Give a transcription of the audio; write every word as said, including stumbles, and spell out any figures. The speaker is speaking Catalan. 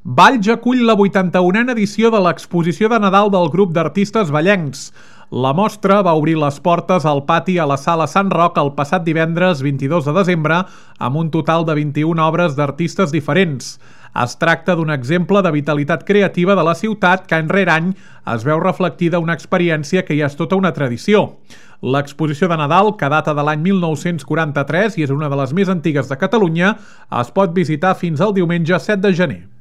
Valls acull la vuitanta-unena edició de l'exposició de Nadal del grup d'artistes vallencs. La mostra va obrir les portes al pati a la Sala Sant Roc el passat divendres vint-i-dos de desembre amb un total de vint-i-una obres d'artistes diferents. Es tracta d'un exemple de vitalitat creativa de la ciutat que any rere any es veu reflectida una experiència que ja és tota una tradició. L'exposició de Nadal, que data de l'any mil nou-cents quaranta-tres i és una de les més antigues de Catalunya, es pot visitar fins al diumenge set de gener.